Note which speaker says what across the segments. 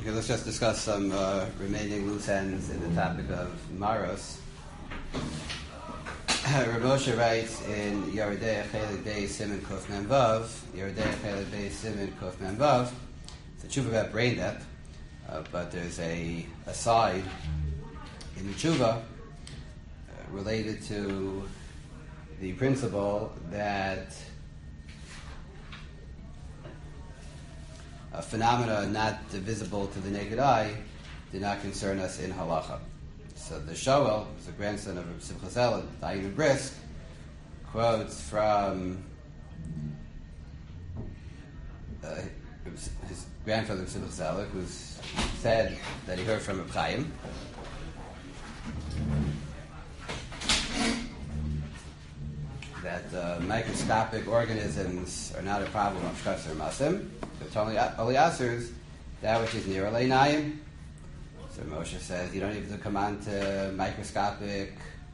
Speaker 1: Okay, let's just discuss some remaining loose ends in the topic of Maros. Rav Moshe writes in Yeridei Chelik Beis Siman Kuf Mem Vav, Yeridei Chelik Beis Siman Kuf Mem Vav. It's a tshuva about brain death, but there's a aside in the tshuva related to the principle that a phenomena not visible to the naked eye did not concern us in halacha. So the Shoel, who's a grandson of Simcha Zela, Dayan Brisk, quotes from his grandfather Simcha Zela, who said that he heard from Reb Chaim that microscopic organisms are not a problem of Shkatz or Masim. It's only asers that which is near Aleinayim. So Moshe says you don't need to come on to microscopic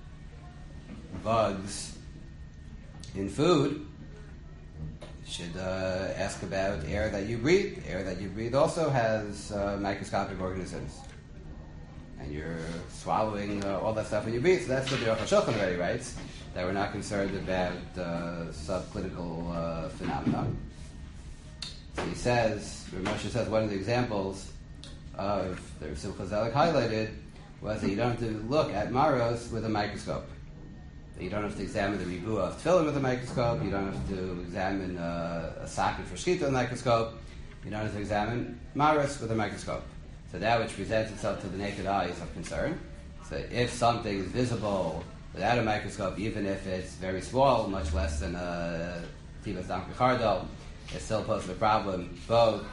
Speaker 1: bugs in food. You should ask about air that you breathe. Air that you breathe also has microscopic organisms. And you're swallowing all that stuff when you breathe. So that's what the Aruch HaShulchan already writes, that we're not concerned about subclinical phenomena. So he says, Moshe says, one of the examples of the Simcha Zela highlighted was that you don't have to look at Maros with a microscope. That you don't have to examine the ribuah of tefillin with a microscope. You don't have to examine a socket for shkita with a microscope. You don't have to examine Maros with a microscope. So that which presents itself to the naked eye is of concern. So if something is visible without a microscope, even if it's very small, much less than a Tibas Dam Kachardal, it still poses a problem. Both,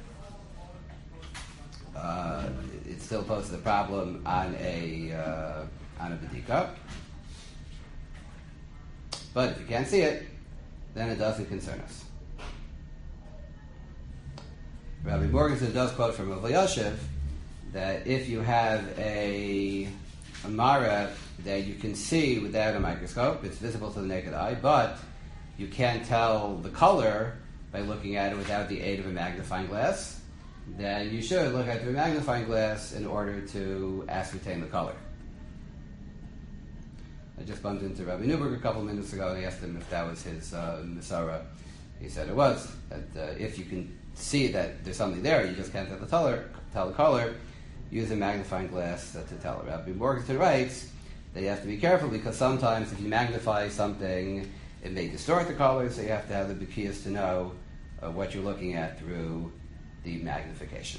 Speaker 1: it still poses a problem on a bedika. But if you can't see it, then it doesn't concern us. Rabbi Morgenson does quote from Rav Yashiv that if you have a mara that you can see without a microscope, it's visible to the naked eye, but you can't tell the color by looking at it without the aid of a magnifying glass, then you should look at the magnifying glass in order to ascertain the color. I just bumped into Rabbi Newberg a couple of minutes ago and I asked him if that was his Masara. He said it was. That if you can see that there's something there, you just can't tell the color, use a magnifying glass to tell it. Rabbi Morgenson writes that you have to be careful because sometimes if you magnify something, it may distort the color, so you have to have the bikiyas to know what you're looking at through the magnification.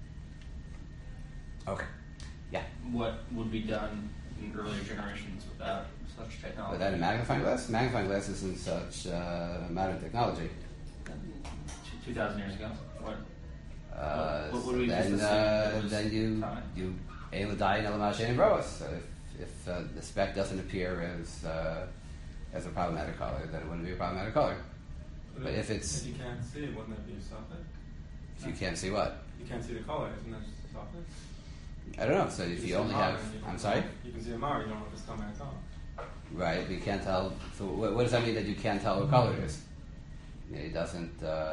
Speaker 1: Okay. Yeah?
Speaker 2: What would be done in earlier generations without such technology?
Speaker 1: Without a magnifying glass? Magnifying glass isn't such modern technology.
Speaker 2: 2,000 years ago? What would we
Speaker 1: then you aim the die in Elamashe and Roas. So if the speck doesn't appear as a problematic color, then it wouldn't be a problematic color. But if
Speaker 3: you can't see it, wouldn't that be a suffix?
Speaker 1: If you can't see what?
Speaker 3: You can't see the color, isn't that just a suffix?
Speaker 1: I don't know. So if you only have, I'm sorry?
Speaker 3: You can see a Mara, you don't know if it's coming at all.
Speaker 1: Right, but you can't tell. So what does that mean that you can't tell what color it is? It doesn't.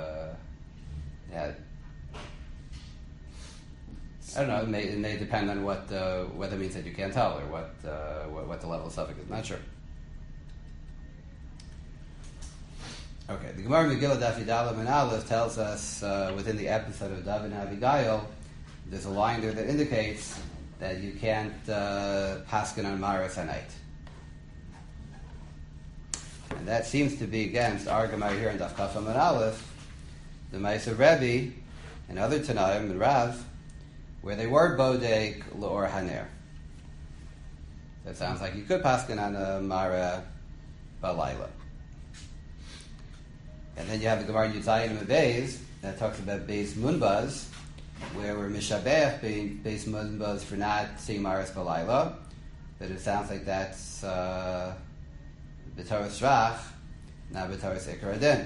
Speaker 1: I don't know. It may depend on what that means that you can't tell, or what the level of suffix is. Not sure. Okay, the Gemara Megillah Daf Yud and Aleph tells us within the episode of David and Abigail, there's a line there that indicates that you can't paskin on Maras Hanait. And that seems to be against our Gemara here in Daf Kafam and Aleph, the Ma'aser Rebbe and other Tanaim and Rav, where they were Bodek L'or Haner. So it sounds like you could paskin on a Mara Balayla. And then you have the Gemara Yudzayin and Beis that talks about Beis Munbaz, where we're Mishabech Beis Munbaz for not seeing Maras Balayla. But it sounds like that's B'Torah Shrach, not B'Torah Seker Adin.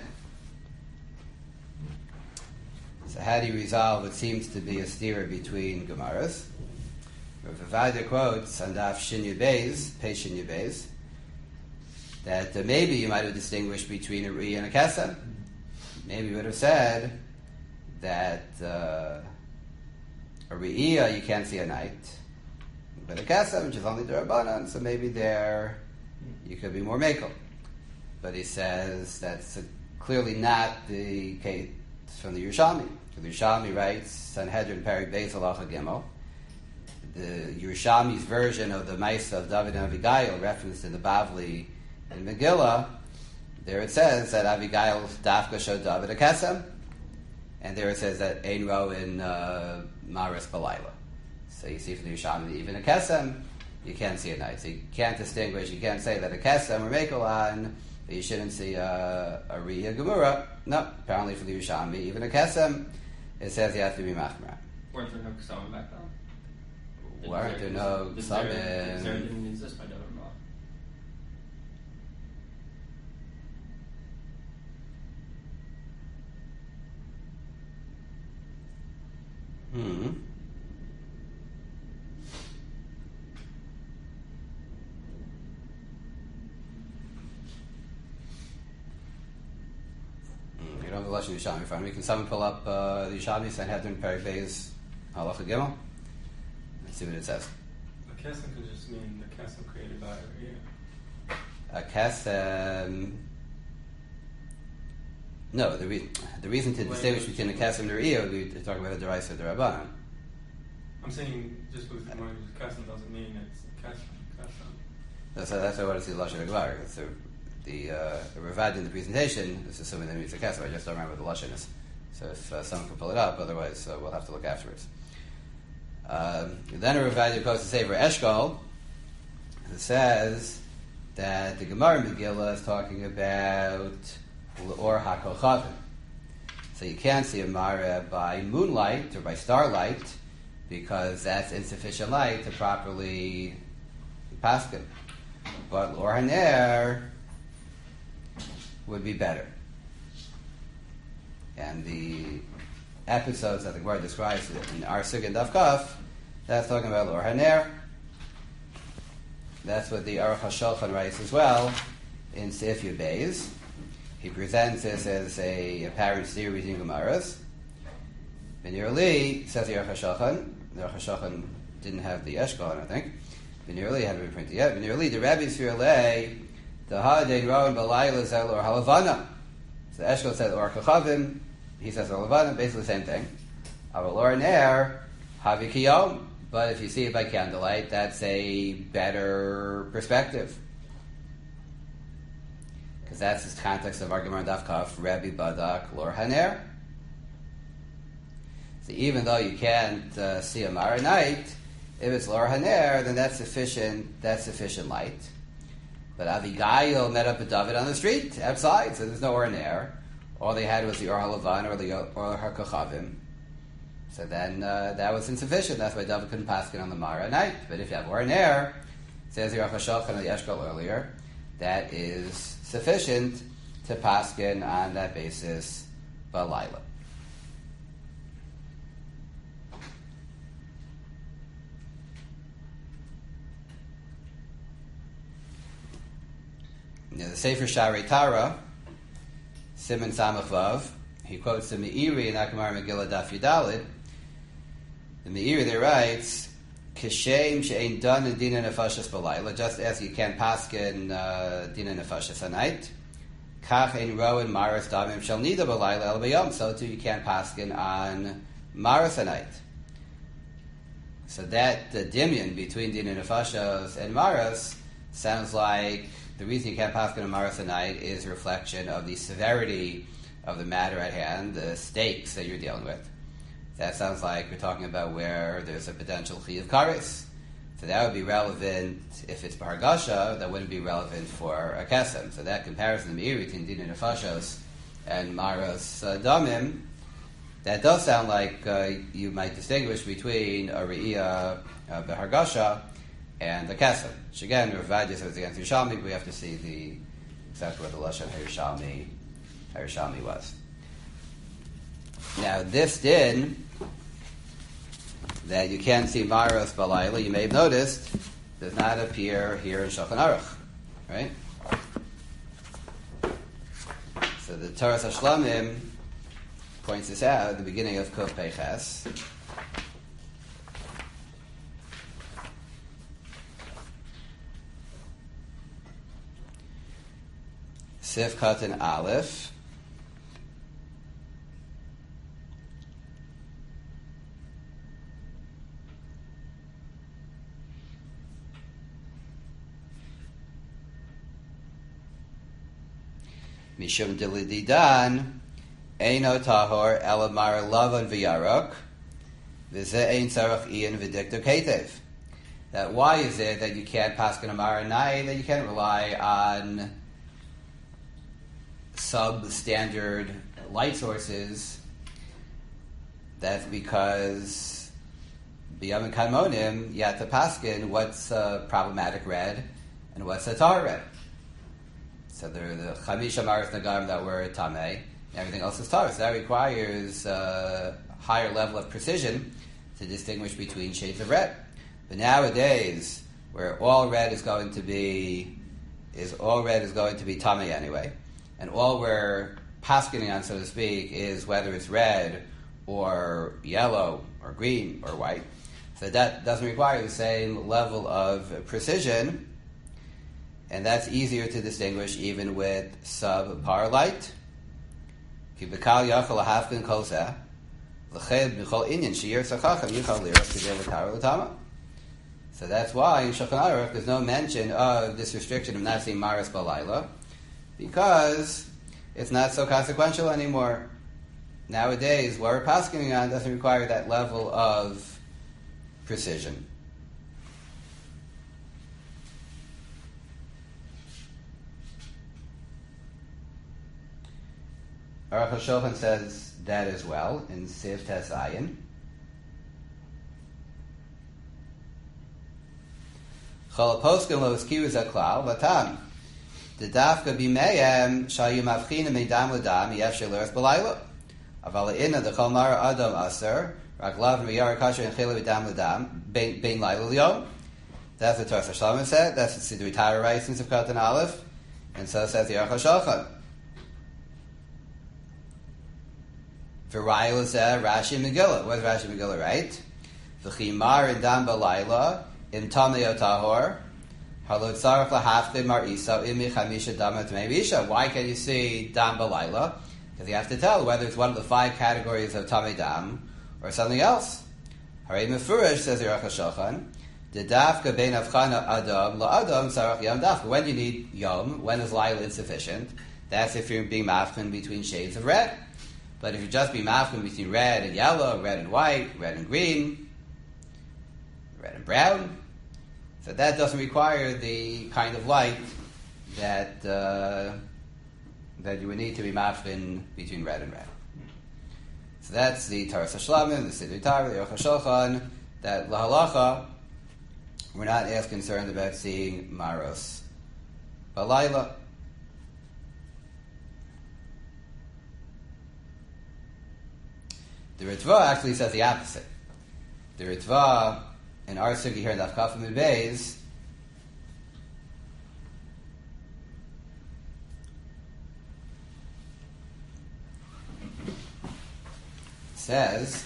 Speaker 1: So how do you resolve what seems to be a steer between Gemaras? Rav Avadia quotes on Daf Shin Yud Beis, Pei Shin Yud Beis, that maybe you might have distinguished between a Ri and a Kesem. Maybe you would have said that A Re'iyah, you can't see at night. But a Kesem, which is only D'Rabbanan, so maybe there you could be more Mekel. But he says that's clearly not the case from the Yerushalmi. The Yerushalmi writes, Sanhedrin Peri Beis Halacha Gimel. The Yerushalmi's version of the Maisa of David and Abigail, referenced in the Bavli in Megillah, there it says that Abigail Dafka showed David a Kesem, and there it says that Ein Ro in Maris Balayla. So you see from the Yerushalmi, even a Kesem, you can't see at night. So you can't distinguish, you can't say that a Kesem or Mekolan, but you shouldn't see a Riyah Gemura. No, apparently for the Yerushalmi, even a Kesem, it says you have to be Machmir.
Speaker 2: Weren't there no Kesamim back then?
Speaker 1: Weren't there no Kesamim?
Speaker 2: The Zer didn't exist by David Melech.
Speaker 1: You don't have the Lashon Yerushalmi in front of me. Can someone pull up the Yerushalmi Sanhedrin Perek Beis Halacha Gimel? Let's see what it says.
Speaker 3: A Kesem could just mean the Kesem created by a Re'iyah.
Speaker 1: A Kesem... No, the reason to distinguish between a Kesem and a Re'iyah would be to talk about a Deraisa or Derabanan.
Speaker 3: I'm saying just because the word Kesem doesn't mean it's a Kesem.
Speaker 1: That's why I want to see the Lashon Agvar. The Ravad in the presentation is assuming that it means a Kesem. I just don't remember what the Lashon is. So if someone can pull it up, otherwise we'll have to look afterwards. Then a Ravad goes to say for Eshkol, it says that the Gemara Megillah is talking about L'or HaKochavim. So you can't see a Mara by moonlight or by starlight because that's insufficient light to properly paskin. But L'or HaNer would be better. And the episodes that the Gemara describes in Ar Sug and Daf Kaf, that's talking about L'or HaNer. That's what the Aruch HaShulchan writes as well in Seif Yud Beis. He presents this as a apparent theory reading Gemaras. Nearly, says the Aruch HaShulchan. The Aruch HaShulchan didn't have the Eshkol, I don't think. Nearly hadn't been printed yet. Nearly, the Rebbe Sfirlei, the Ha'adein Rowan Balayla Zel or Halavana. So Eshkol said or Kachavim. He says Halavana, basically the same thing. Aval or Ner, Havikiyom. But if you see it by candlelight, that's a better perspective. Because that's the context of our Gemara Daf Kaf, Rebbe Badak, L'or HaNer. So even though you can't see a Mara night, if it's L'or HaNer, then that's sufficient light. But Abigail met up with David on the street, outside, so there's no Or HaNer. All they had was the Or HaLavan or the Or HaKochavim. So then that was insufficient. That's why David couldn't paskin on the Mara at night. But if you have Or HaNer, says the Aruch HaShulchan and the Eshkol earlier, that is sufficient to paskin on that basis Balayla. Now, the Sefer Sharei Tara, Siman Samach Vav, he quotes the Meiri in Akamar Megillah Daf Yudalid. The Meiri there writes, Kishem she'ein done in dina nefashas balayla, just as you can't paskin dina nefashas at night. Kach ein roin maras damim shel nida balayla el bayom, so too you can't paskin on maras at night. So that the dimion between dina nefashas and maras sounds like the reason you can't paskin on maras at night is a reflection of the severity of the matter at hand, the stakes that you're dealing with. That sounds like we're talking about where there's a potential chi of kares. So that would be relevant if it's b'hargasha. That wouldn't be relevant for a kesem. So that comparison, the meiri between dina nefashos and maras damim, that does sound like you might distinguish between a re'iyah b'hargasha and the kesem. Which again, Ravad says against Yerushalmi, but we have to see exactly what the lashon Yerushalmi was. Now, this din that you can't see Maros Balayla, you may have noticed, does not appear here in Shulchan Aruch, right? So the Toras HaShlamim points this out at the beginning of Kuf Peiches. Sif Katan Aleph. Mishum Dilididan, Eino Tahor, Elamar Lavan V'Yarok, V'Ze Ein Sarach Ian V'Diktor Ketev. That why is it that you can't pass an Amar Nai, that you can't rely on substandard light sources? That's because B'Yam and Kadmonim, you have to paskin what's problematic red and what's a tar red. So there are the Chamish Amaris Nagarim that were Tameh, and everything else is tar. So that requires a higher level of precision to distinguish between shades of red. But nowadays, where all red is going to be Tameh anyway, and all we're paskening on, so to speak, is whether it's red or yellow or green or white. So that doesn't require the same level of precision, and that's easier to distinguish even with subpar light. So that's why in Shulchan Aruch there's no mention of this restriction of not seeing Maris Balayla, because it's not so consequential anymore. Nowadays, what we're paskening on doesn't require that level of precision. Aruch HaShulchan says that as well in Siv Tes Ayin. Chol HaPoskim lo eskiru zaklal v'tam dedafka b'meyem shayu mavchina meidam l'dam yefshel l'eretz b'layla aval inna d'chol mara adam aser rak lav v'yara kasher and chila b'dam l'dam bein layla l'yom. That's what Torah Shlomo said. That's the Siddur Torah writes in Sivkot and Aleph, and so says the Aruch HaShulchan. V'rayil zeh Rashi Megillah. What does Rashi Megillah write? V'chimar in dam b'layla im tamei tahor halo tzarach lahafkid mar isa imi chamisha damat meibisha. Why can't you see dam b'layla? Because you have to tell whether it's one of the 5 categories of tamei dam or something else. Harei mefurish, says the Aruch HaShulchan, dedafka bein avchana adam la adam tzarach yom dafka. When do you need yom? When is layla insufficient? That's if you're being mafkin between shades of red. But if you just be mafkin between red and yellow, red and white, red and green, red and brown, so that doesn't require the kind of light that that you would need to be mafkin between red and red. So that's the Taras HaShlamim, the Siddur Torah, the Aruch HaShulchan, that lahalacha, we're not as concerned about seeing maros balayla. The Ritva actually says the opposite. The Ritva in our sugi here in Daf Kaf Amud Beis says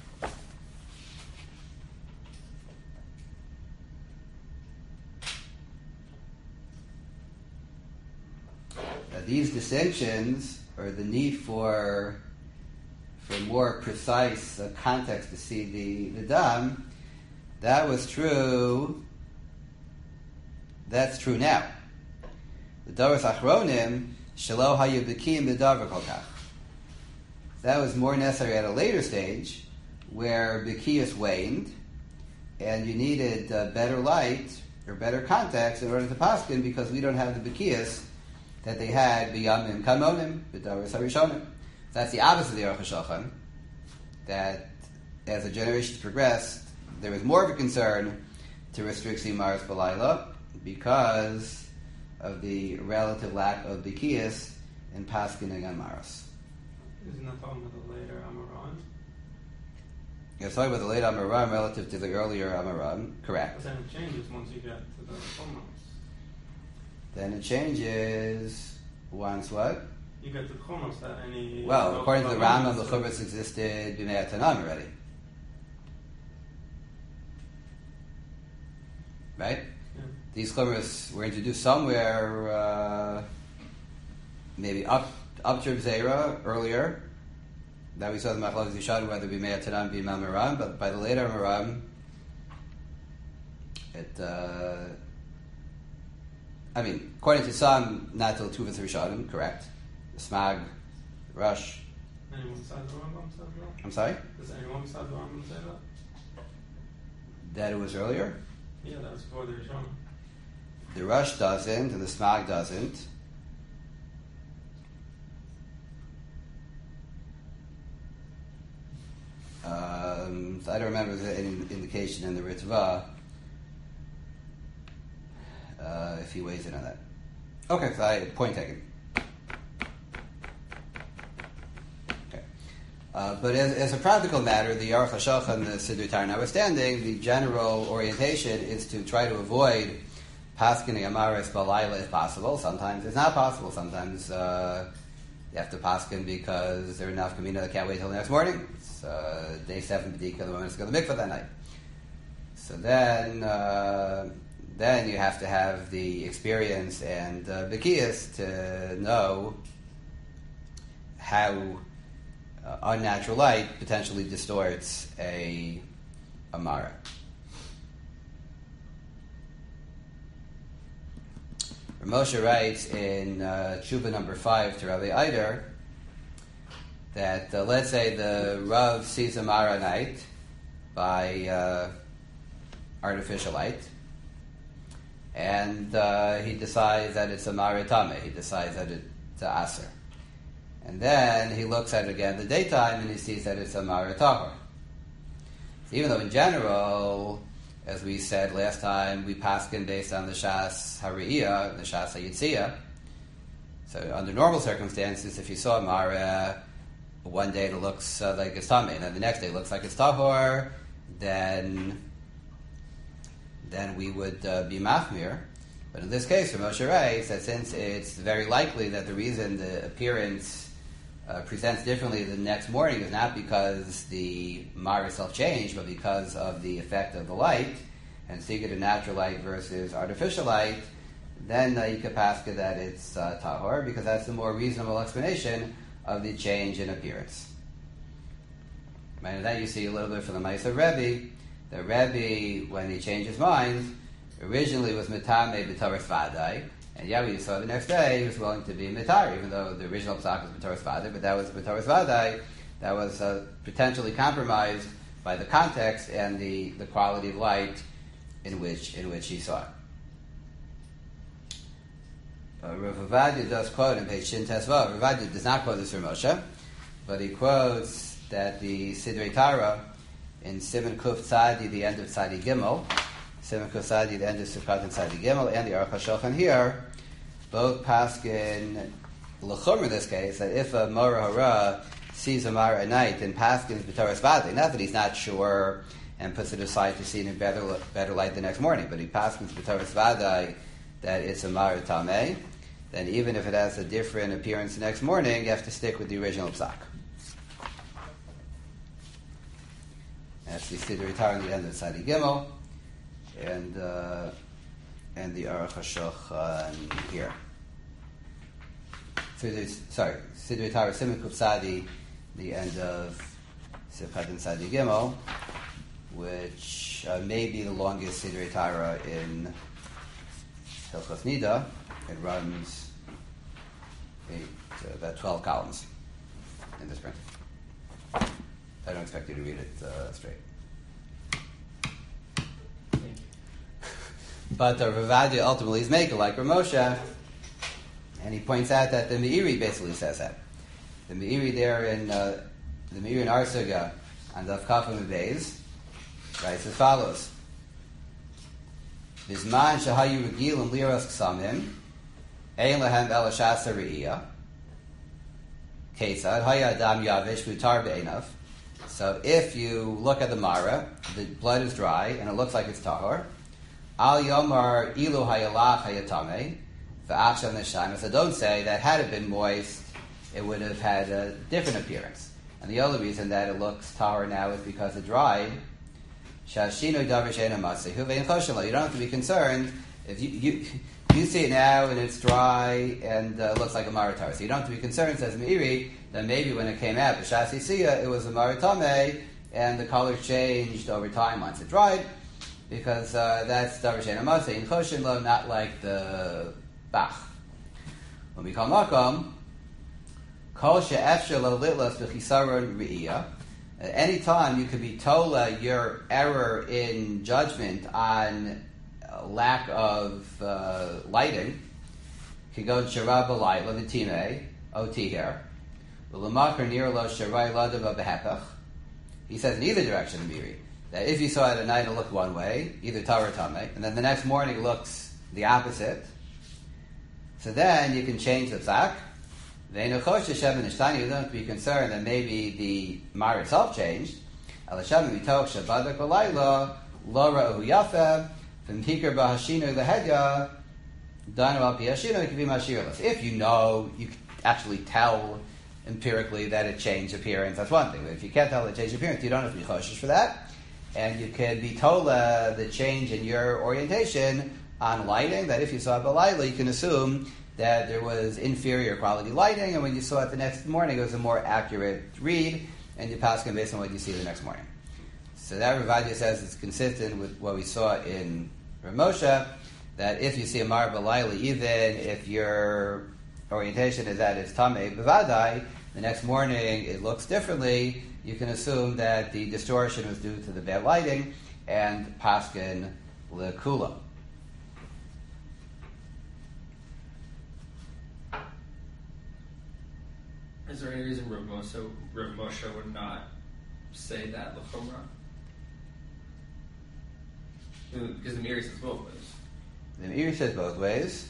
Speaker 1: that these distinctions, or the need for more precise context to see the dam, that was true. That's true now. The Doros Achronim shelo hayu b'kiyim b'davar kol kach. That was more necessary at a later stage, where b'kiyus waned, and you needed better light or better context in order to paskin, because we don't have the b'kiyus that they had b'yamim kamonim b'daros harishonim. That's the opposite of the Aruch HaShulchan, that as the generations progressed, there was more of a concern to restrict Maris Balayla because of the relative lack of Bikiyas in Paskining on Maris.
Speaker 3: Isn't that talking about the later Amaran?
Speaker 1: It's talking about the later Amaran relative to the earlier Amaran, correct.
Speaker 3: But then it changes once you get to the Chomos.
Speaker 1: Then it changes once what?
Speaker 3: You get to Chomos that any...
Speaker 1: Well, according to the Rambam, the Chubas existed B'nei Tanam already. Right?
Speaker 3: Yeah.
Speaker 1: These Chubas were introduced somewhere maybe up to Zera earlier. That we saw the Machlokes Yishad whether we may have Tanam be Maram, but by the later Maram, according to some, not till Tuvas Rishonim, correct? The Smag, Rush.
Speaker 3: Anyone besides the Rambam said that?
Speaker 1: I'm sorry?
Speaker 3: Does anyone besides the Rambam say that?
Speaker 1: That it was earlier?
Speaker 3: Yeah, that was before the Rishonim.
Speaker 1: The Rush doesn't, and the Smag doesn't. So I don't remember if there's any indication in the Ritva if he weighs in on that. Okay, so point taken. Okay. But as a practical matter, the Aruch HaShulchan and the Siddur Torah notwithstanding, the general orientation is to try to avoid paskening Amaris Balayla if possible. Sometimes it's not possible. Sometimes you have to pasken because there are enough Kamina that can't wait till the next morning. It's day 7 B'dika, the woman has to go to the mikveh that night. So then you have to have the experience and B'kiyas to know how unnatural light potentially distorts a Mara. Moshe writes in Tshuva number 5 to Rabbi Eider that let's say the Rav sees a Mara night by artificial light, and he decides that it's a Mara Tameh. He decides that it's a Aser. And then he looks at it again in the daytime and he sees that it's a Mara Tahor. So even though in general, as we said last time, we paskin based on the Shas Hariyah, the Shas HaYitziyah. So under normal circumstances, if you saw a Mara, one day it looks like it's Tameh, and then the next day it looks like it's Tahor, then we would be Machmir. But in this case, Moshe writes that since it's very likely that the reason the appearance presents differently the next morning is not because the Mara itself changed, but because of the effect of the light, and so you get a natural light versus artificial light, then you could pass it that it's Tahor, because that's the more reasonable explanation of the change in appearance. And that you see a little bit from the Ma'aser Rebbe. The Rebbe, when he changed his mind, originally was Mitame B'Toras Vadai, and we saw the next day he was willing to be Mitar, even though the original psak was B'Toras Vadai, but that was B'Toras Vadai, that was potentially compromised by the context and the quality of light in which he saw it. Rav Ovadia does quote in page Shin Tesvav. Rav Ovadia does not quote this from Moshe, but he quotes that the Sidrei Torah in Siman Kuf Tzadi, the end of Tzadi Gimel, Siman Kuf Tzadi, the end of Sukkot and Tzadi Gimel, and the Aruch HaShulchan here, both paskin l'chumra in this case, that if a Mora Hara sees a Mara at night, then paskins b'Toras Vadai. Not that he's not sure and puts it aside to see it in better light the next morning, but he paskins b'Toras Vadai that it's a Mara Tameh. Then even if it has a different appearance the next morning, you have to stick with the original psak. That's the Siddur Torah in the end of Tzadi Gimel, and the Aruch HaShulchan here. Siddur Torah Siman Kuf Tzadi, the end of Sukkot and Tzadi Gimel, which may be the longest Siddur Torah in Hilchos Nida. It runs about 12 columns in this print. I don't expect you to read it straight.
Speaker 2: Thank you.
Speaker 1: But Rav Ovadia ultimately is making like Ramosha, and he points out that the Meiri basically says that. The Meiri there in the Meiri in Arsuga on Daf Kafim Beis writes as follows: Bizman shahayu regilim liros ksamim ein lahem el shasa re'iyah kesad haya adam yavish mutar be'enav. So if you look at the Mara, the blood is dry and it looks like it's tahor. Al yomar ilu hayalach hayatame v'achshav neshama. So don't say that had it been moist, it would have had a different appearance. And the only reason that it looks tahor now is because it dried. Shashinu davar she'ena masehu ve'in choshen lo. You don't have to be concerned if you You see it now and it's dry and looks like a Maritar. So you don't have to be concerned, says Meiri, that maybe when it came out, B'Shas Yisiyah, it was a Maritame and the color changed over time once it dried, because that's Davar Shein Amasa in Choshen Lo, not like the Bach. When we call Makom, Kol She'efshel Lo Litlas B'Chisaron Re'iyah. At any time you could be tola your error in judgment on lack of lighting. Kigon Sharab Balayla V'Time Oti here. V'Lamakar Nir Lo Sharai Ladav B'Hepach. He says in either direction, Miri, that if you saw it at night it looked one way, either Tar or Tameh, and then the next morning it looks the opposite, so then you can change the psak. You don't have to be concerned that maybe the Mar itself changed. If you know, you can actually tell empirically that it changed appearance, that's one thing. But if you can't tell it changed appearance, you don't have to be choshesh for that. And you can be told the change in your orientation on lighting, that if you saw it Balayla, you can assume that there was inferior quality lighting, and when you saw it the next morning, it was a more accurate read, and you pass it based on what you see the next morning. So that Ravadia says it's consistent with what we saw in Rav Moshe, that if you see a Mar Balayla, even if your orientation is that it's Tameh B'Vadai, the next morning it looks differently, you can assume that the distortion was due to the bad lighting, and Paskin L'Kula.
Speaker 2: Is there any reason Rav Moshe would not say that l'chumra? Because the Meiri says both ways.
Speaker 1: The Meiri says both ways.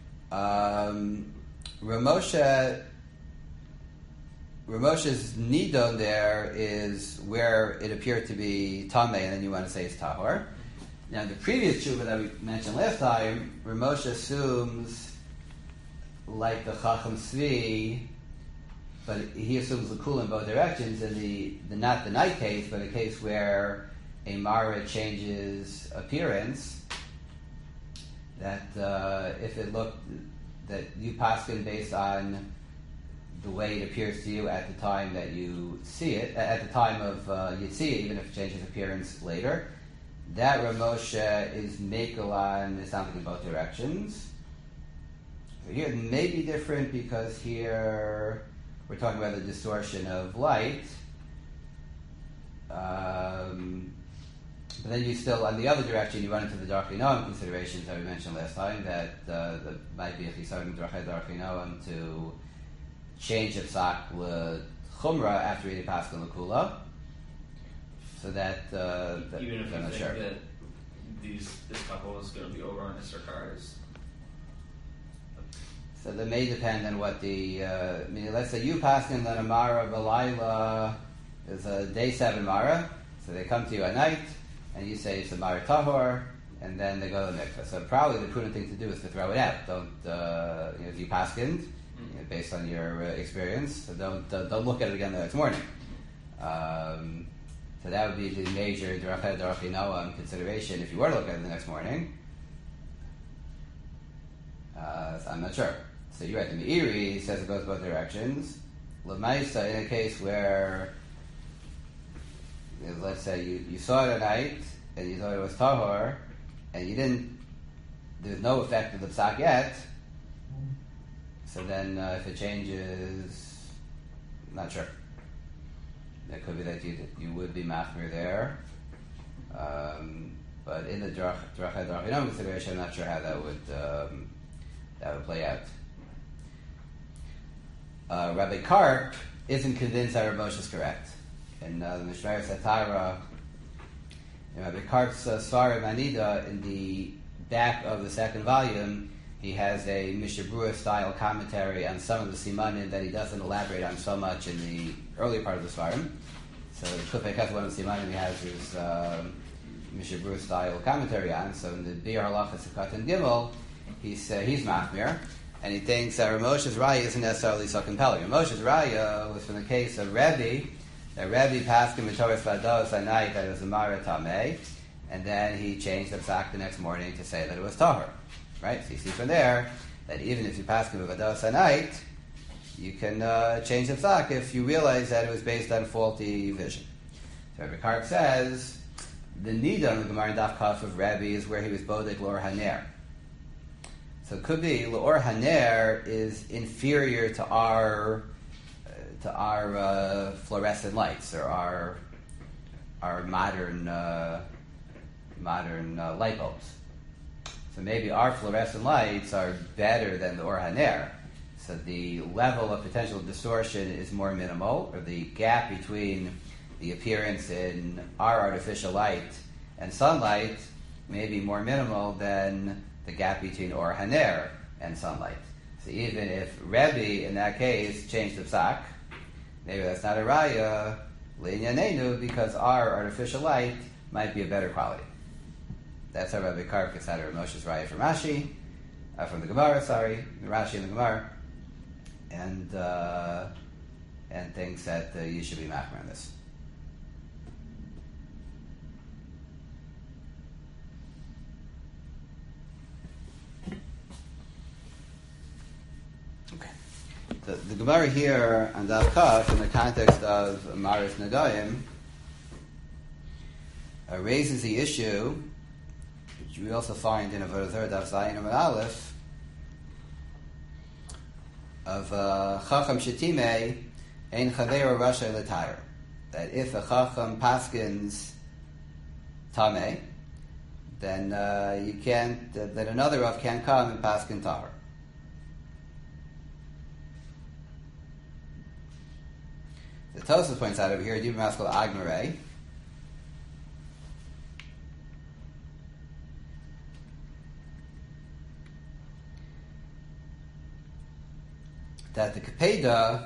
Speaker 1: Ramoshe's nidon there is where it appeared to be tameh, and then you want to say it's tahor. Now, the previous tshuva that we mentioned last time, Ramoshe assumes, like the Chacham Tzvi, but he assumes the kula in both directions, in the not the night case, but a case where a mara changes appearance, that if it looked, that you paskin based on the way it appears to you at the time that you see it, at the time of Yitzhak, even if it changes appearance later, that Rav Moshe is meikolan, is something in both directions. So here it may be different because here we're talking about the distortion of light. But then you still, on the other direction, you run into the Darkei Noam considerations that we mentioned last time, that there might be a chisaron Darkei Noam to change the psak l'chumra after reading Paskin l'kula, so that
Speaker 2: even if
Speaker 1: I'm
Speaker 2: you
Speaker 1: not
Speaker 2: think
Speaker 1: sure.
Speaker 2: that this couple is going to be over on Isser cars.
Speaker 1: So that may depend on what the. I mean, let's say you Paskin that a Mara Balayla is a day 7 Mara, so they come to you at night, and you say it's a Mara Tahor, and then they go to the mikveh. So probably the prudent thing to do is to throw it out. Don't, if you Paskin, based on your experience, so don't look at it again the next morning. So that would be the major Darkei Noam consideration if you were to look at it the next morning. I'm not sure. So you're right. The Meiri says it goes both directions. L'maisa, in a case where, let's say you saw it at night and you thought it was tahor, and you didn't, there's no effect of the psak yet. So then, if it changes, I'm not sure. It could be that you would be machmir there, but in the Darkei Noam consideration, I'm not sure how that would play out. Rabbi Karp isn't convinced that Rav Moshe is correct. In the Mishmeret Satara, in Rabbi Karp's Svarim Anida, in the back of the second volume, he has a Mishnah Berurah style commentary on some of the simanim that he doesn't elaborate on so much in the earlier part of the Svarim. So the Kufay Kaf, one of the simanim he has his Mishnah Berurah style commentary on. So in the Biur Halacha Sukkot and Gimel, he's machmir, and he thinks that Rav Moshe's raya isn't necessarily so compelling. Rav Moshe's raya was from the case of Rebbe, that Rebbe passed him Torah Vados at night that it was a Mara Tameh, and then he changed the psak the next morning to say that it was Tahor. right? So you see from there that even if you pass with Vados Hanait, you can change the psak if you realize that it was based on faulty vision. So Rabbi Karp says the Nida on the Gemara in Daf Kaf of Rabbi is where he was Bodek L'or Haner. So it could be L'or Haner is inferior to our fluorescent lights or our modern light bulbs. So maybe our fluorescent lights are better than the Or Haner. So the level of potential distortion is more minimal, or the gap between the appearance in our artificial light and sunlight may be more minimal than the gap between Or Haner and sunlight. So even if Rebbe, in that case, changed the psak, maybe that's not a raya, L'inyanenu, because our artificial light might be a better quality. That's how Rabbi Karp gets out of Moshe's raya from Rashi, from the Gemara, the Rashi and the Gemara, and thinks that you should be machmer on this. Okay. The Gemara here on Daf Kaf, in the context of Maris Nagayim, raises the issue, which we also find in Avodah Zarah Daf Zayin Amud Aleph, of Chacham Shetime Ein Chaveiro Rasha L'Tayr, that if a Chacham paskins Tameh, then you can't, that another Rav can't come and paskin Tahor. The Tosafos points out over here, Dibur Maskal Agmarei, that the Kapeda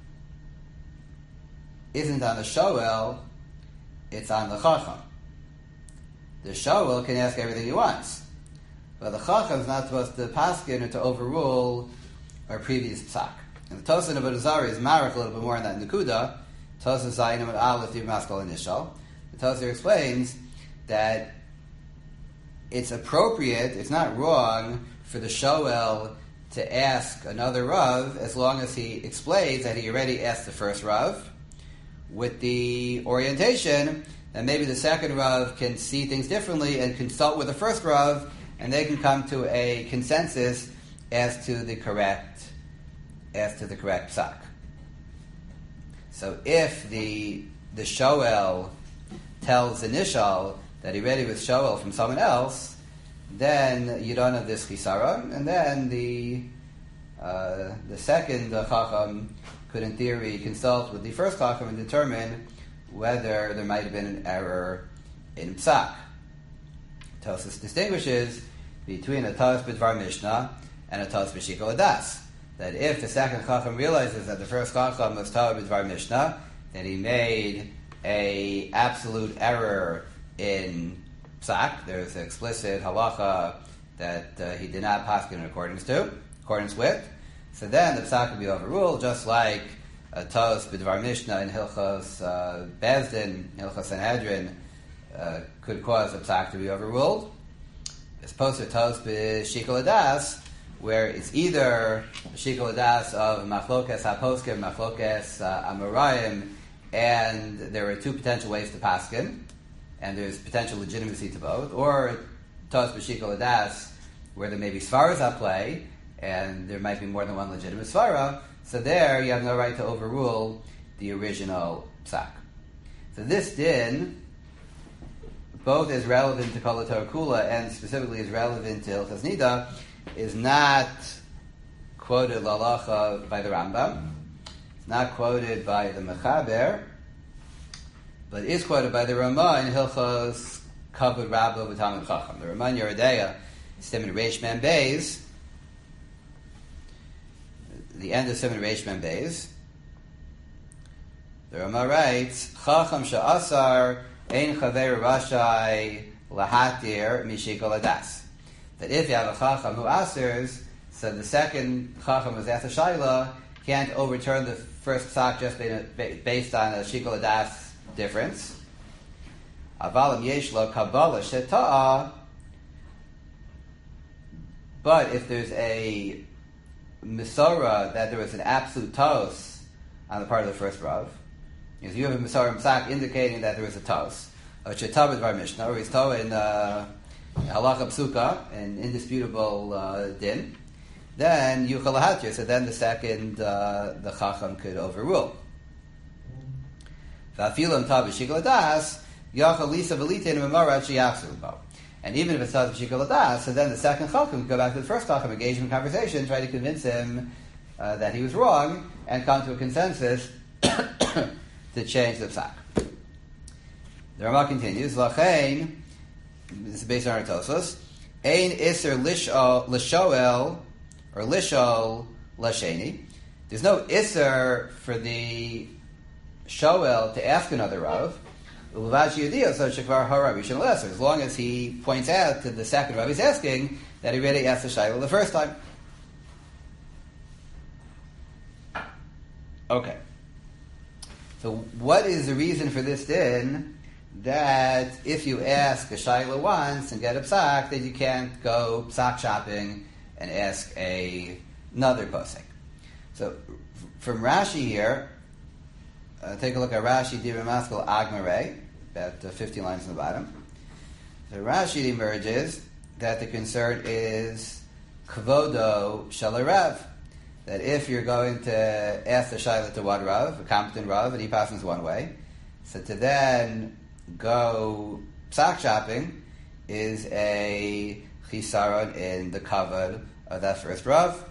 Speaker 1: isn't on the Shoel, it's on the Chacham. The Shoel can ask everything he wants, but the Chacham is not supposed to paskin or to overrule our previous psak. And the Tosafos in Avodah Zarah is marach a little bit more on that Nekuda. Tosafos Zayin Amud Aleph Dibur Maskal Initial. The Tosafos explains that it's appropriate, it's not wrong for the Shoel to ask another Rav as long as he explains that he already asked the first Rav with the orientation that maybe the second Rav can see things differently and consult with the first Rav, and they can come to a consensus as to the correct psak. So if the Shoel tells the Nishal that he already was Shoel from someone else, then you don't have this chisaron, and then the second Chacham could, in theory, consult with the first Chacham and determine whether there might have been an error in psak. Tosafos distinguishes between a Taz B'Dvar Mishnah and a Taz B'Shikol Adas. That if the second Chacham realizes that the first Chacham was Taz B'Dvar Mishnah, that he made a absolute error in psak, there's an explicit halacha that he did not paskin in accordance with, so then the psak would be overruled, just like a Taz B'Dvar Mishnah in Hilchos Bezdin, Hilchos Sanhedrin, could cause the psak to be overruled, as opposed to Taz B'Shikol Adas, where it's either Shikol Adas of Machlokes HaPoskim, Machlokes Amoraim, and there are two potential ways to paskin, and there's potential legitimacy to both, or Taz B'Shikol Adas, where there may be svaras at play, and there might be more than one legitimate svara, so there you have no right to overrule the original psak. So this din, both is relevant to Kol HaTorah Kula and specifically is relevant to Hilchos Nida, is not quoted l'alacha by the Rambam, it's not quoted by the Mechaber, but is quoted by the Ramah in Hilchos Kavod Rabba V'Talmid Chacham. The Ramah in Yeridea, Siman Reish Mem Beis, the end of Siman Reish Mem Beis, the Ramah writes, Chacham she'asar ein chaver rashai lahatir mishikol adas. That if you have a Chacham who asers, so the second Chacham was asked a Shaila, can't overturn the first psak just based on a Shikol Adas difference. Avalim yesh lo kabbalah sheta'a But if there's a Misora that there was an absolute tos on the part of the first Rav, because you have a Misora Psak indicating that there was a tos, a Chetav Dvar Mishnah, or he's told in Halacha Psuka, an indisputable din, then Yuchal Lahatya, so then the second, the Chacham could overrule. V'afilam Tav B'Shikol Adas, Yachal Lisa V'Litin V'Marat Sheyachsu Bo. And even if it's Tav B'Shikol Adas, so then the second Chacham could go back to the first Chacham, engage him in conversation, try to convince him that he was wrong, and come to a consensus to change the Psak. The Rama continues, Lachain, this is based on our Tosos, Ein Isser Lishoel, or Lishol Lasheni. There's no Isser for the Shoel to ask another Rav, as long as he points out to the second Rav he's asking that he already asked the Shaila the first time. Okay. So what is the reason for this then, that if you ask a Shaila once and get a Psak, that you can't go Psak shopping and ask another Posek? So from Rashi here, take a look at Rashi, Divrei Maskil Agmarei, about 15 lines on the bottom. So Rashi emerges that the concern is Kvodo Shalarev, that if you're going to ask the Shaila to one Rav, a competent Rav, and he passes one way, so to then go Psak shopping is a Chisaron in the kavod of that first Rav.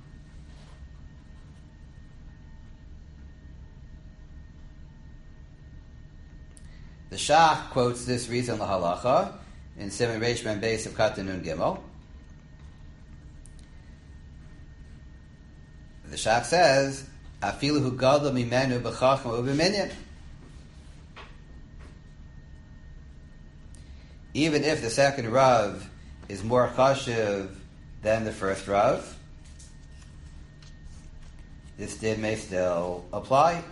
Speaker 1: The Shach quotes this reason lahalacha in Simon Reish Ben Beis of Katan Nun Gimel. The Shach says, "Afilu hu gadol mimenu b'chachma u'b'minyan." Even if the second Rav is more chashiv than the first Rav, this din may still apply.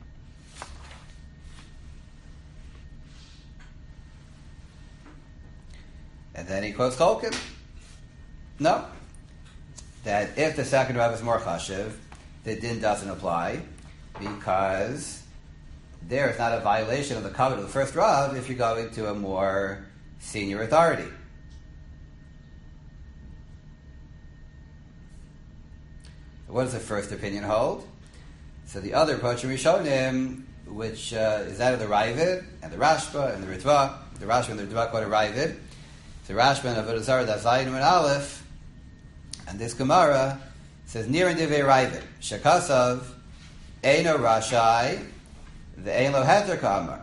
Speaker 1: And then he quotes Cholkin. No. That if the second Rav is more chashiv, the din doesn't apply, because there is not a violation of the kavod of the first Rav if you're going to a more senior authority. What does the first opinion hold? So the other Pochim Rishonim, which is that of the Ravid, and the Rashba, and the Ritva, the Rashba and the Ritva quote a Ravid. So Rashba and Avodah Zarah, that's Zayin and Aleph, and this Gemara says, Nir and Divei Ravid, Shekasav, Eino Rashai, the Eino Heter Kamar.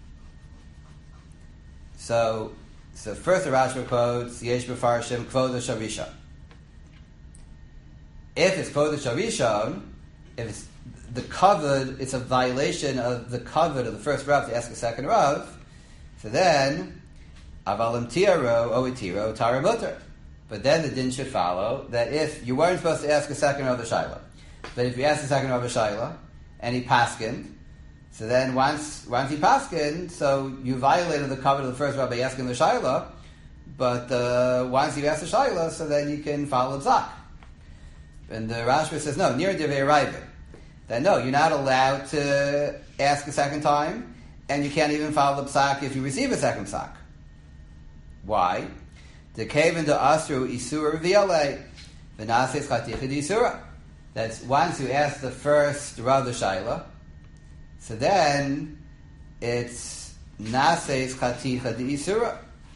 Speaker 1: So first the Rashba quotes, Yesh B'farshim, Kvoda Shavishon. If it's Kvoda Shavishon, if it's the kavod, it's a violation of the kavod of the first Rav to ask a second Rav, so then, Avalim Tiro, Oitiro, Tara Mutter. But then the din should follow that if you weren't supposed to ask a second Rav a Shaila, but if you asked a second Rav a Shaila, and he paskined, so then once he paskined, so you violated the kavod of the first Rav by asking the Shaila, but once you ask the Shaila, so then you can follow the Psak. And the Rashba says, no, near Divei Ravid. That no, you're not allowed to ask a second time, and you can't even follow the Psak if you receive a second Psak. Why? The Kaven to Asru Isur V'Yalei V'Nases Chaticha D'Isura. That's once you ask the first Rav the Shaila, so then it's Nases Chaticha D'Isura.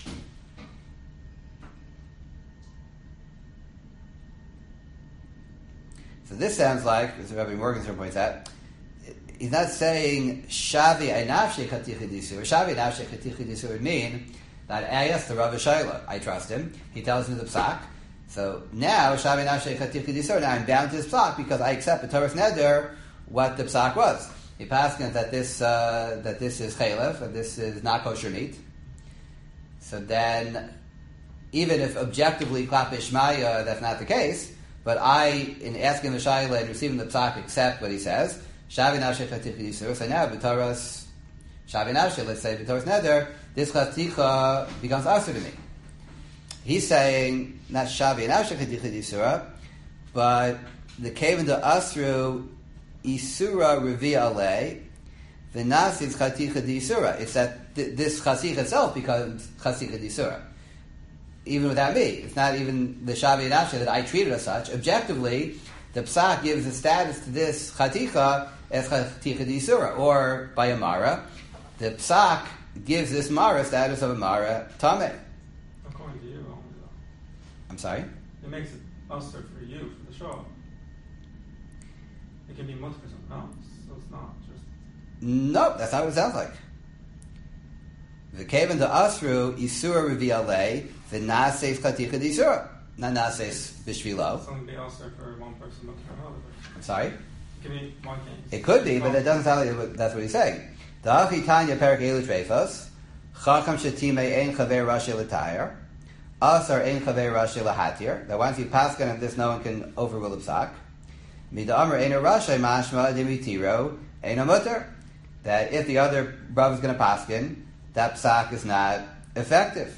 Speaker 1: So this sounds like, as Rabbi Morgenstern points out, he's not saying Shavi Einafshe Chaticha D'Isura. Shavi Einafshe Chaticha D'Isura would mean that I asked the Rav Shaila, I trust him, he tells me the Psak, so now Shavi Nafshei Chaticha D'Isura, now I'm bound to his Psak because I accept the Torah's Neder what the Psak was. He passed that this is Chalef, and this is not kosher meat. So then, even if objectively Klap Ishmaya that's not the case, but I, in asking the Shaila and receiving the Psak, accept what he says, Shavi Nafshei Chaticha D'Isura, so now B'Torah's Shavi Nafshei, let's say B'Torah's Neder, this chaticha becomes asur to me. he's saying not shavi and afshe chaticha d'isura, but the kaven to asru isura revi ale the nasis chaticha d'isura. It's that this chasich itself becomes chaticha d'isura. Even without me, it's not even the shavi and afshe that I treated as such. Objectively, the psak gives a status to this chaticha as chaticha d'isura, or by amara, the psak gives this mara status of amara tameh.
Speaker 3: According to you, only though.
Speaker 1: I'm sorry?
Speaker 3: It makes it usher for you, for the show. It can be much for someone else, so it's not just...
Speaker 1: No, that's not what it sounds like. The kaven to asru isura reviale the nases chaticha d'isura, not nases b'shvilo.
Speaker 3: It's only be usher for one person, but for another person.
Speaker 1: I'm sorry?
Speaker 3: It can be one case.
Speaker 1: It could be, but it doesn't sound like that's what he's saying. The Hachi Tanya Perak Elu Treifos, Chacham Shetime Ein Chaver Rashi L'Tayr, Asar Ein Chaver Rashi L'Hatir. That once you paskin of this, no one can overrule the psak. Mida Amr Ein Rashi Mashma Dimitiro Ein Mutter. That if the other brother is going to paskin, that psak is not effective.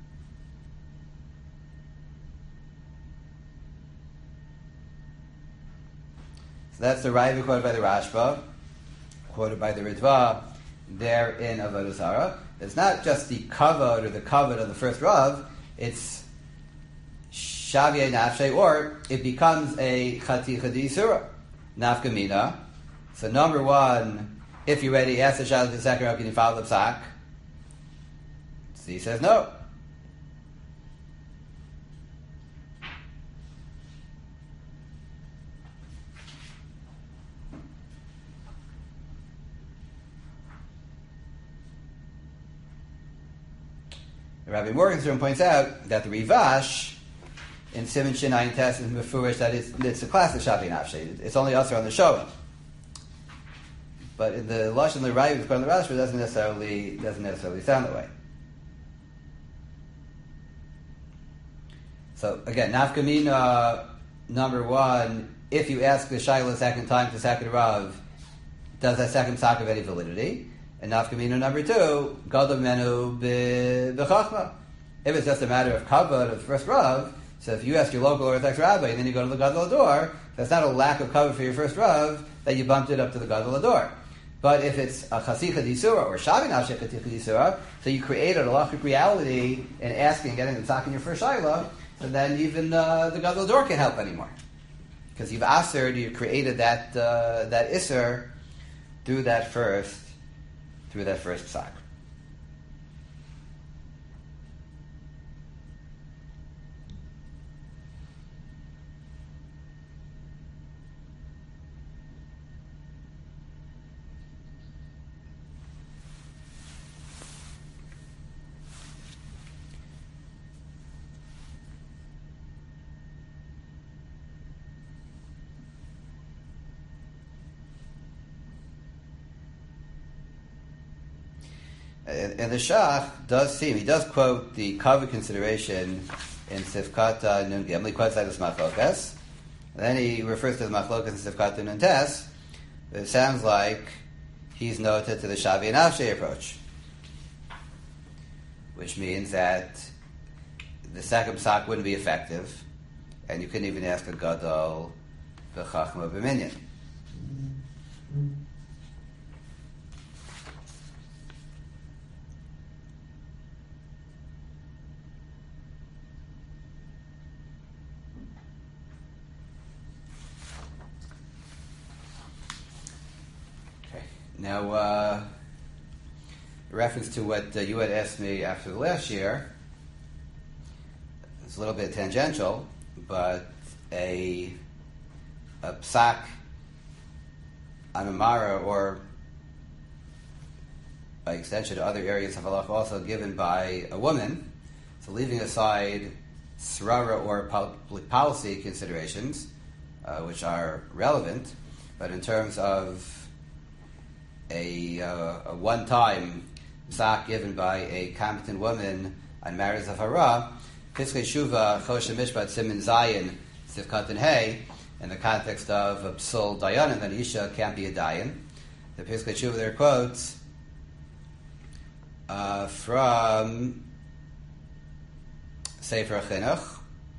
Speaker 1: So that's the Raiva quoted by the Rashba, quoted by the Ritva, there in Avodah Zarah. It's not just the kavod or the kavod of the first Rav, it's Shaviyah Nafshe, or it becomes a Chaticha D'Yisura, Nafkamina. So number one, if you're ready, ask the Shalat the second Rav, can you follow the psak? So he says no. Rabbi Morgenstern points out that the Rivash in Siman Shinayin Test is mefurish that it's a classic Shavi Nafshe. It's only usher on the Shoah. But in the Lashon L'Rayu, according to the Rashba, it doesn't necessarily sound that way. So again, Nafkamina number one, if you ask the Shaila a second time to second Rav, does that second psak have any validity? And nafkamina number two, gadol menu b'chachma. If it's just a matter of kavod of the first Rav, so if you ask your local Orthodox rabbi and then you go to the gadol ador, that's not a lack of kavod for your first Rav that you bumped it up to the gadol ador. But if it's a chasicha d'isura or shavi nafsheh chaticha d'isura, so you created a halachic reality in asking and getting the tzak in your first shayla, so then even the gadol ador can't help anymore, because you've asered, you created that iser through that first psak. And the Shach he does quote the cover consideration in Sifkata Nun Gimel. He quotes that as Machlokas. Then he refers to the Machlokas in Sifkata Nun Tes. But it sounds like he's noted to the Shavi and Avshei approach, which means that the second psak wouldn't be effective, and you couldn't even ask a Gadol b'chachma b'minyan. Now, in reference to what you had asked me after the last year, it's a little bit tangential, but a psak on a mara, or by extension to other areas of halacha, also given by a woman, so leaving aside srara or public policy considerations, which are relevant, but in terms of a one-time psak given by a competent woman on marriage of hara, Piskei Shuva Choshen Mishpat Simin Zayin Sivkatan Hey, in the context of a psul dayanin, that isha can't be a dayan. The Piskei Shuva there quotes from Sefer Chinuch.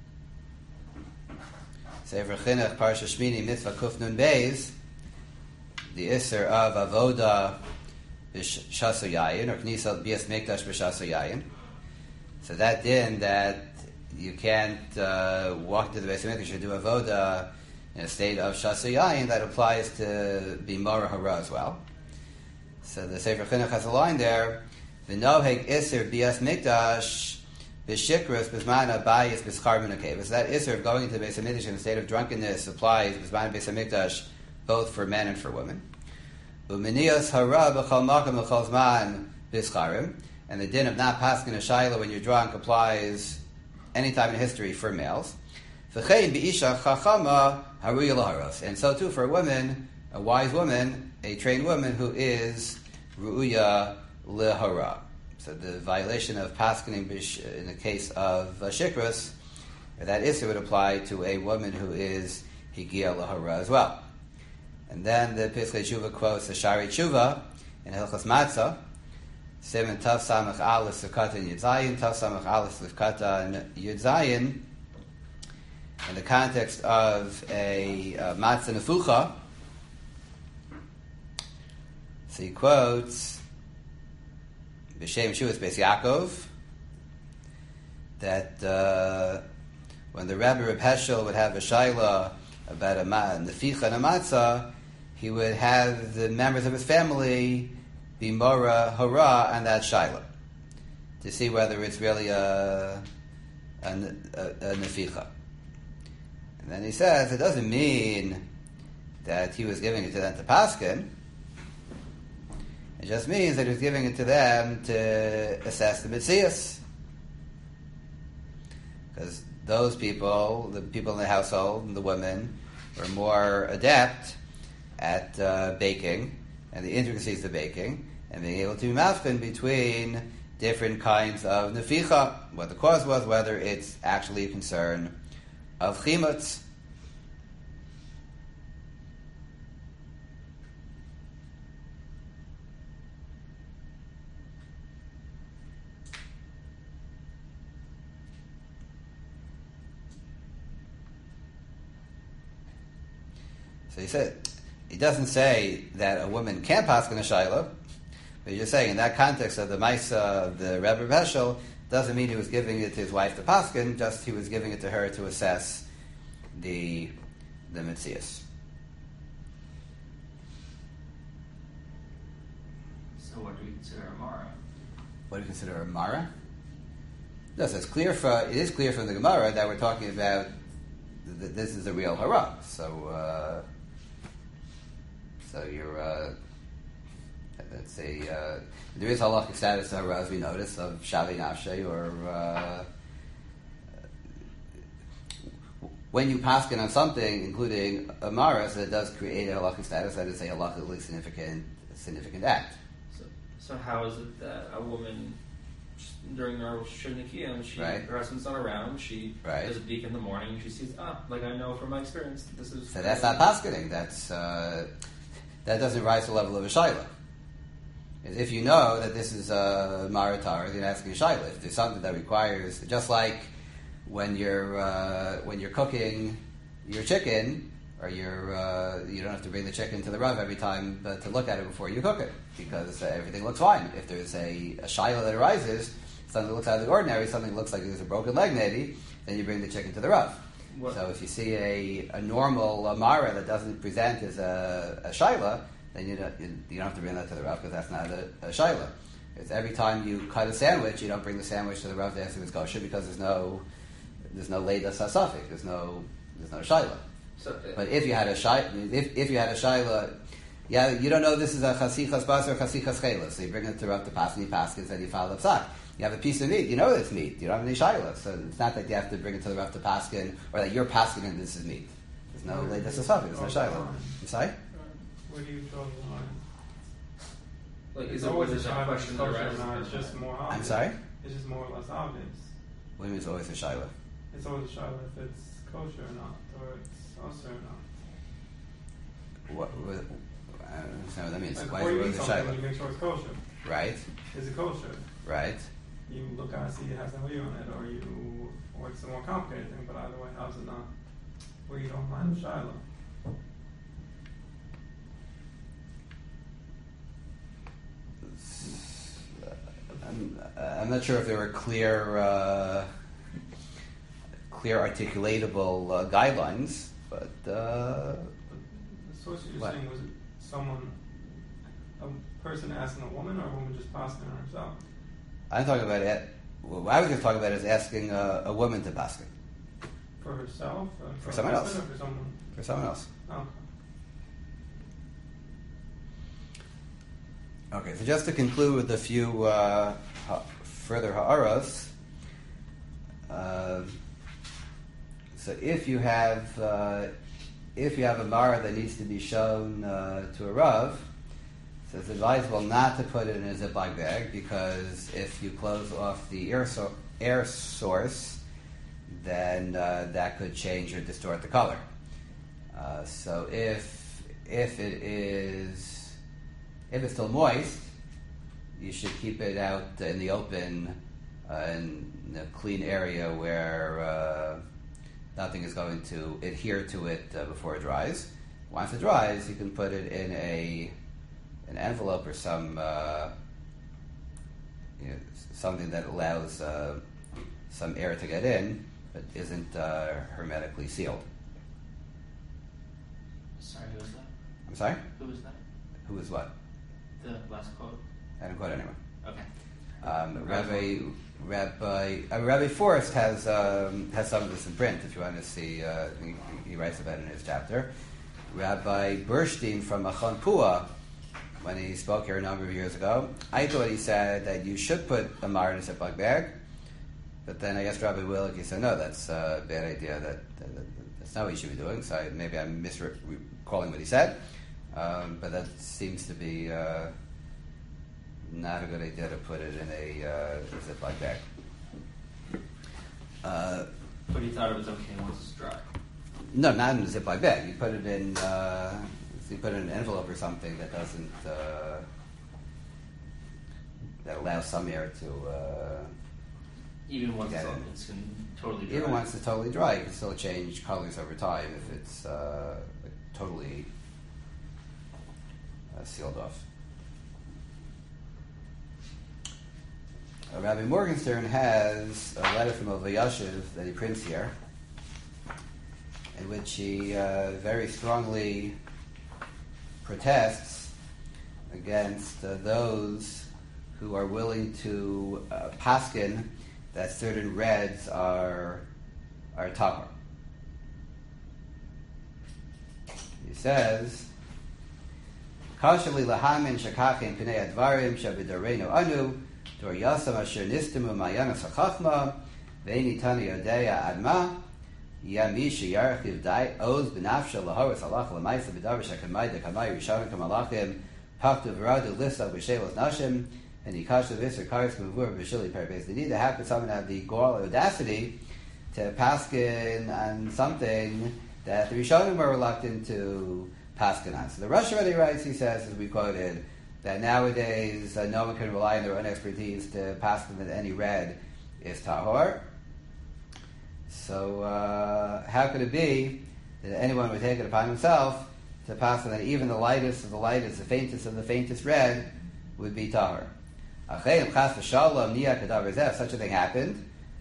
Speaker 1: Sefer Chinuch, Parsha Shmini, Mitzvah Kuf Nun Beis, the Isser of Avoda B'Shasu Yayin, or Knisal Bias Mikdash B'Shasu Yayin. So that din that you can't walk to the Beis Hamikdash or do Avoda in a state of Shasu Yayin, that applies to Bimora Hara as well. So the Sefer Chinuch has a line there, V'noheg Isser Bias Mikdash B'Shikras B'Zman Abayis B'Schar B'Nakeva. So that Isser of going to the Beis Hamikdash in a state of drunkenness applies B'Zman Beis Hamikdash both for men and for women. U'Minias Hara B'Chol Makam B'Chol Zman B'Scharim. And the din of not passing a shayla when you're drunk applies any time in history for males. V'chein B'Isha Chachama Haruya Laharos. And so too for a woman, a wise woman, a trained woman who is Ru'uya Lehara. So the violation of paskening in the case of shikras, that issue would apply to a woman who is Higia Lahara as well. And then the Piskei Tshuva quotes the Shari Tshuva in Hilchos Matzah, Siman Tav Samach Aleph Sivkata and Yud Zayin, Tav Samach Aleph Sivkata and Yud Zayin, in the context of a Matzah Nefucha. So he quotes B'Shem Shuas Beis Yaakov, that when the Rebbe Reb Heschel would have a shayla about a neficha and a matzah, he would have the members of his family be mora hara on that shayla to see whether it's really a neficha. And then he says it doesn't mean that he was giving it to them to paskin. It just means that he was giving it to them to assess the mitzias. Because those people, the people in the household, and the women, were more adept at baking and the intricacies of baking and being able to be mafkin between different kinds of neficha, what the cause was, whether it's actually a concern of chimutz. So he said, he doesn't say that a woman can't paskin a shayla, but he's just saying in that context of the Maisa of the Rebbe Heschel, doesn't mean he was giving it to his wife to paskin, just he was giving it to her to assess the mitzias.
Speaker 2: So what do we consider a Mara?
Speaker 1: What do you consider a Mara? No, so it is clear from the Gemara that we're talking about this is a real hara. So you're let's say there is halachic status of hara, as we notice, of shavi nafshe, or when you paskin on something, including a mara, so it does create a halachic status. That is a halachically significant act.
Speaker 2: So how is it that a woman during the Rosh Hashanah, her husband's not around, she does a beak in the morning, and she sees, like I know from my experience, this is...
Speaker 1: So that's not paskening. That doesn't rise to the level of a shayla. If you know that this is a maratar, then asking a shayla. If there's something that requires, just like when you're cooking your chicken, or you don't have to bring the chicken to the Rav every time to look at it before you cook it, because everything looks fine. If there's a shayla that arises, something that looks out of the ordinary, something that looks like there's a broken leg maybe, then you bring the chicken to the Rav. What? So if you see a normal Mara that doesn't present as a shayla, then you don't have to bring that to the Rav, because that's not a shayla. It's every time you cut a sandwich, you don't bring the sandwich to the Rav to ask if it's kosher, because there's no leida sasafik, there's no shayla. So, but if you had a shayla, you don't know this is a chasichas bas or chasichas chayla, so you bring it to Rav to pass, and he passes, and you file the psak. You have a piece of meat, you know it's meat, you don't have any shayla, so it's not that you have to bring it to the Rav to paskin, or that you're paskin and this is meat. There's no leida sasafik, there's no shayla. You sorry?
Speaker 3: Where do you draw the line?
Speaker 2: Like,
Speaker 3: it's
Speaker 2: is
Speaker 3: always
Speaker 2: a question
Speaker 3: kosher or not, it's just more obvious.
Speaker 1: I'm sorry?
Speaker 3: It's just more or less obvious.
Speaker 1: What do you mean it's always a shayla?
Speaker 3: It's always a shayla if it's kosher or not, or it's also or not.
Speaker 1: I don't understand what that means.
Speaker 3: Like,
Speaker 1: Why is it always a shayla?
Speaker 3: You make sure it's kosher.
Speaker 1: Right.
Speaker 3: Is it kosher?
Speaker 1: Right.
Speaker 3: you look at it, see it has a wheel on it, or it's a more complicated thing, but either way, how's it not where you don't mind Shiloh?
Speaker 1: I'm not sure if there were clear articulatable guidelines, but
Speaker 3: the source you're saying, was it someone, a person asking a woman, or a woman just paskin on herself?
Speaker 1: I'm talking about it. What I was just talking about is asking a woman to paskin.
Speaker 3: For herself?
Speaker 1: For someone else.
Speaker 3: Or for someone?
Speaker 1: For someone else.
Speaker 3: Oh.
Speaker 1: Okay, so just to conclude with a few further ha'aros. So if you have a mara that needs to be shown to a rav, so it's advisable not to put it in a Ziploc bag, because if you close off the air source, then that could change or distort the color. So if it's still moist, you should keep it out in the open, in a clean area where nothing is going to adhere to it before it dries. Once it dries, you can put it in an envelope or something that allows some air to get in, but isn't hermetically sealed.
Speaker 2: Sorry, who was that?
Speaker 1: I'm sorry?
Speaker 2: Who was that?
Speaker 1: Who was what?
Speaker 2: The last quote.
Speaker 1: I didn't quote anyone.
Speaker 2: Okay.
Speaker 1: Rabbi Forrest has some of this in print. If you want to see, he writes about it in his chapter. Rabbi Burstein from Machon Pua, when he spoke here a number of years ago, I thought he said that you should put a mar in a Ziploc bag, but then I asked Rabbi Willick, he said, no, that's a bad idea. That's not what you should be doing. So maybe I'm misrecalling what he said, but that seems to be not a good idea to put it in a Ziploc bag.
Speaker 2: But he thought it was okay once it's dry.
Speaker 1: No, not in a Ziploc bag. You put it in an envelope or something that doesn't that allows some air to.
Speaker 2: Even once it's totally dry.
Speaker 1: Even once it's totally dry, you can still change colors over time if it's totally sealed off. Rabbi Morgenstern has a letter from Ovay Yashiv that he prints here, in which he very strongly protests against those who are willing to paskin that certain reds are tahor. He says, "Kashali lahamin shakachin pinei advarim shabidareinu anu dor yasam asher nistimu mayanas hachachma ve'eni tani yodeya adma yami sheyarchiv dai oz benafsha lahoris halach lemaisa b'davar shakamai dekamai rishavim kamalachim paktu v'radu lisa b'shelos nashim." And he kasha visser karis mavur b'shili parabes. They need to have someone have the goral audacity to paskin on something that the Rishonim were reluctant to paskin on. So the Rosh already writes, he says, as we quoted, that nowadays no one can rely on their own expertise to paskin that any red is tahor. So how could it be that anyone would take it upon himself to paskin that even the lightest of the lightest, the faintest of the faintest red would be tahor? If such a thing happened,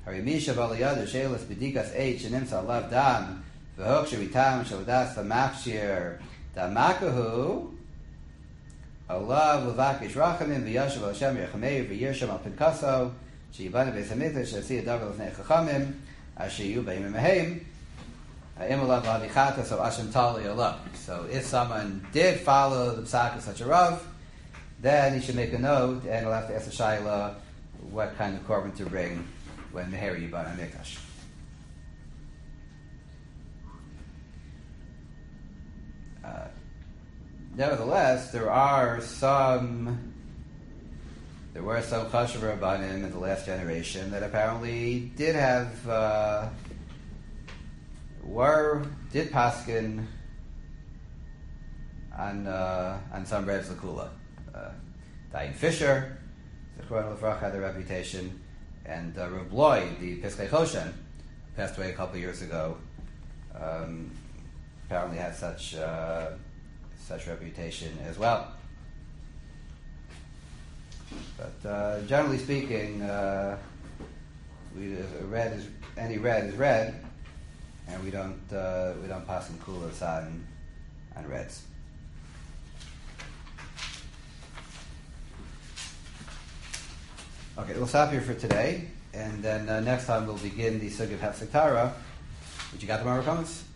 Speaker 1: so if someone did follow the psak of such a rav, then he should make a note, and he'll have to ask the Shaila what kind of korban to bring when Meher Yiban HaMikdash. Nevertheless, there were some Chashuv Rabbanim in the last generation that apparently did have did paskin on some Revs Lakula. Dayan Fisher, Zichron Lefrach, had a reputation. And Rav Bloy, the Piskei Choshen, passed away a couple of years ago, apparently had such reputation as well. But generally speaking, any red is red, and we don't pass in kulas on reds. Okay, we'll stop here for today, and then next time we'll begin the Sugya of Hafsek Tara. Did you got the more comments?